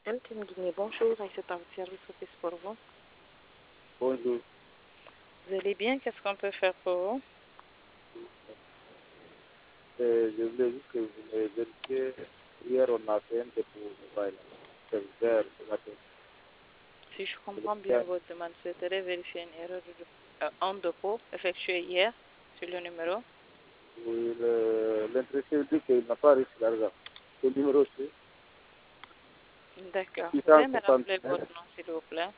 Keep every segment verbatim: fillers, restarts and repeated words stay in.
M T N Guinée, bonjour, et c'est un service office pour vous. Bonjour. Vous allez bien? Qu'est-ce qu'on peut faire pour vous? Euh, je voulais juste que vous me vérifiez. Hier, on a fait un dépôt mobile. C'est vers le matin. Si je comprends bien votre demande, vous souhaiterez vérifier une erreur de, euh, en dépôt effectuée hier sur le numéro. Oui, le- l'intéressé dit qu'il n'a pas reçu l'argent. Le numéro c'est D'accord. Vous pouvez me rappeler six cent soixante-neuf, votre nom, s'il vous plaît?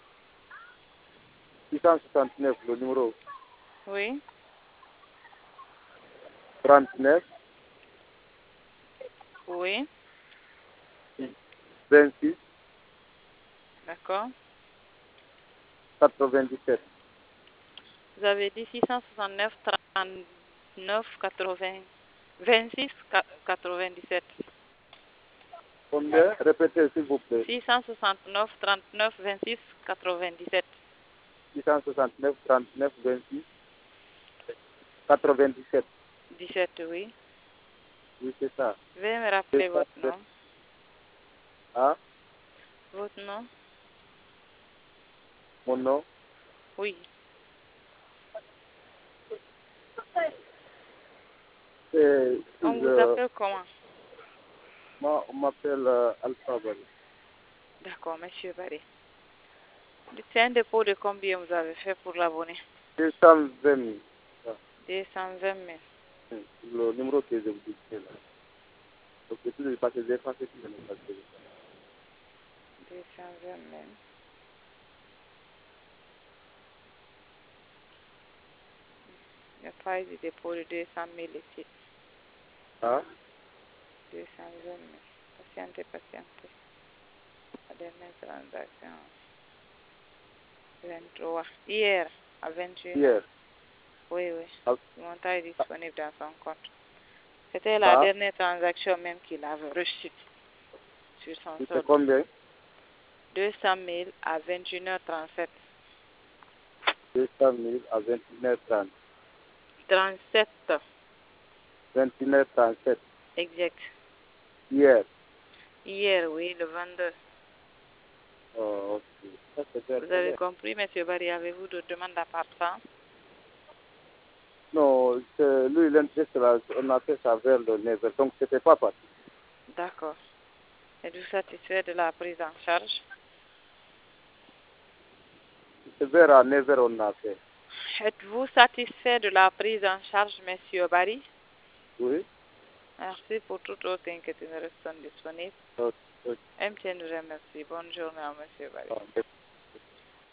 six cent soixante-neuf, le numéro Oui, trente-neuf, oui, vingt-six, d'accord. quatre-vingt-dix-sept. Vous avez dit six cent soixante-neuf, trente-neuf, quatre-vingts, vingt-six, quatre-vingt-dix-sept. Combien? Répétez, s'il vous plaît. six cent soixante-neuf, trente-neuf, vingt-six, quatre-vingt-dix-sept. six cent soixante-neuf, trente-neuf, vingt-six, quatre-vingt-dix-sept. dix-sept, oui. Oui, c'est ça. Veuillez me C'est rappeler ça. votre nom. Ah, Votre nom? mon nom? Oui. C'est, On vous je- appelle comment? moi, on m'appelle euh, Alpha Bali. D'accord, monsieur Barry. C'est un dépôt de combien vous avez fait pour l'abonné? deux cent vingt mille. Ah, deux cent vingt mille. le numéro que je vous dis, c'est là. Donc, c'est tout parce que j'ai effacé tout le numéro. deux cent vingt mille. Il n'y a pas eu de dépôt de deux cent mille ici. Ah, deux cent vingt mille. Patientez, patientez. La dernière transaction, vingt-trois. Hier, à vingt et une heures. hier. Oui, oui. Ah, Le montant est disponible dans son compte. C'était la ah, dernière transaction même qu'il avait reçue sur son c'est solde. combien? deux cent mille à vingt et une heures trente-sept. deux cent mille à vingt et une heures trente. trente-sept. vingt et une heures trente-sept. Exact. Hier. Hier, oui, le vingt-deux. Oh, ok. Ça, c'est bien, Vous très avez bien. compris, monsieur Barry, avez-vous de demandes à part ça? Non, c'est- lui, l'intérêt, c'est là, on a fait ça vers le neuf heures, donc c'était pas parti. D'accord. Êtes-vous satisfait de la prise en charge? C'est vers à neuf heures on a fait. Êtes-vous satisfait de la prise en charge, monsieur Barry? Oui. Merci pour toute autre inquiétude restante disponible. Ok, ok. M T N nous remercie. Bonne journée à monsieur Barry. Ah,